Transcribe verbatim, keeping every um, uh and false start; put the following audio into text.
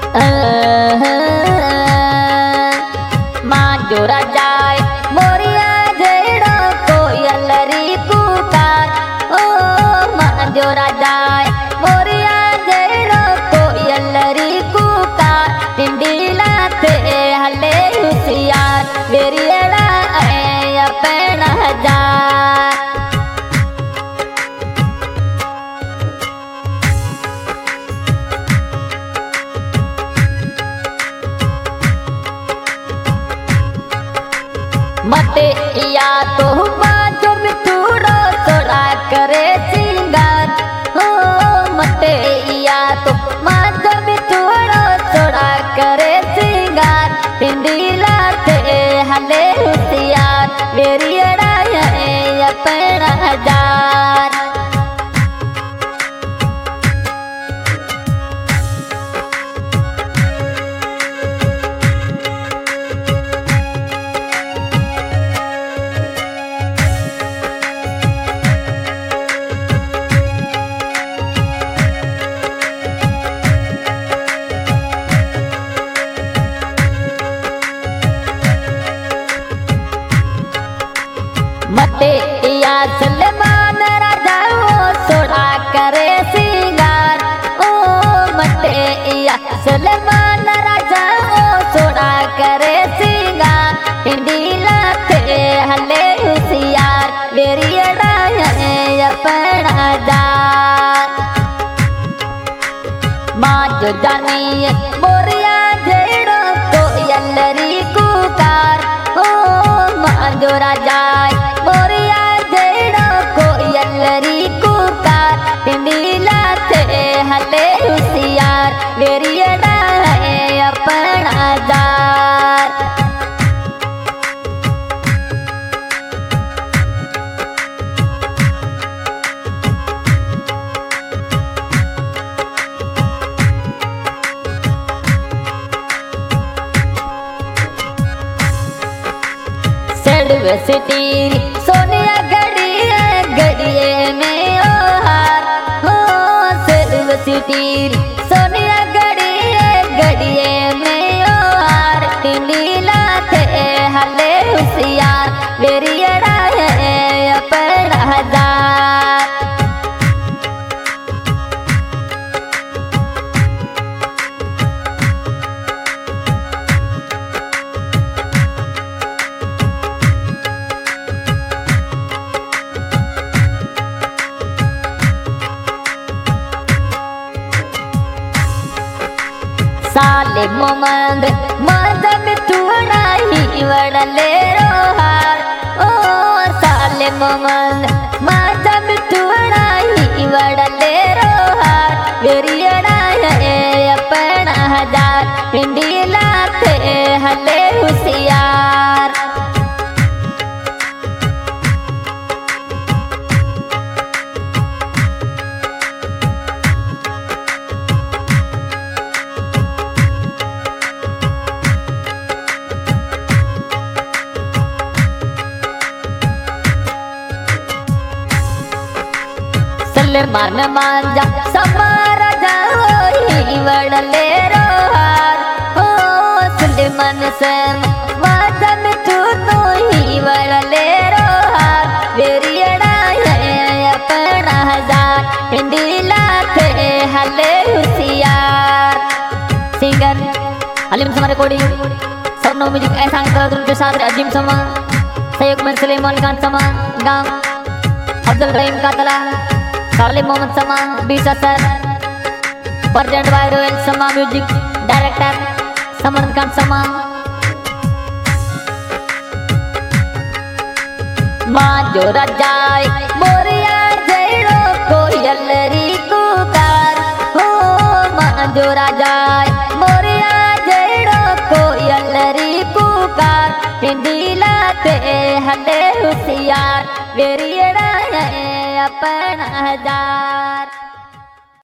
माँ जोरा जाए मोरिया जेड़ो कोयल री पुकार। ओ माँ जोरा जाए मोरिया जेड़ो कोयल री पुकार। टिंडीला थे हले हुसियार बेरियड़ा आए अपन हजार। मते या तो बाजो मिठूरो तोड़ा करे सिंगार। हो मते या तो बाजो मिठूरो तोड़ा करे सिंगार। टिंडीला थे हले हुसियार बेरियड़ा है अपन हजार। मते या सलमान राजा ओ सोड़ा करे सिंगार। ओ मते या सलमान राजा ओ सोड़ा करे सिंगार। टिंडीला थे हले हुसियार बेरियड़ा है अपन हजार। माँ जो जानी मोरिया जेड़ो कोयल री पुकार। ओ माँ जो राजाए मोरिया जेड़ो कोयल री पुकार। टिंडीला थे हले हुसियार बेरियड़ा है अपन हजार। सिटी सोनिया गड़िए गड़िए में ओ हार। हो सिल्व सिटी सोनिया गड़िए गड़िए में ओ हार। टिंडीला थे हले हुसियार बेरियड़ा है अपन हजार। साले मोमंद मंद मिठूड़ा ही वड़ले रोहार। ओ साले मोमंद मंद मिठूड़ा ही वड़ले रोहार बेरियड़ा है अपन हजार। टिंडीला थे हले हुसियार। सलमान मांजा समारा जाओ ही वड़ले रोहार। हो सुलेमान सम वाजा में तू तो ही वड़ले रोहार बेरियड़ा है अपन हजार। टिंडीला थे हले हुसियार। सिंगर अलीम समा रिकॉर्डिंग सपनो म्यूजिक ऐसा के साथ अजीम समा सहयोग में सलेमान खान समा गांव अब्दुल रहीम का तला सालिम मोहम्मद समा बीस असर present by royal Sama music director Saman Khan Sama. माँ जोरा जाए मोरिया जेड़ो कोयल री पुकार। हो माँ जोरा जाए मोरिया जेड़ो कोयल री पुकार। टिंडीला थे हले हुसियार बेरियड़ा है अपन हजार।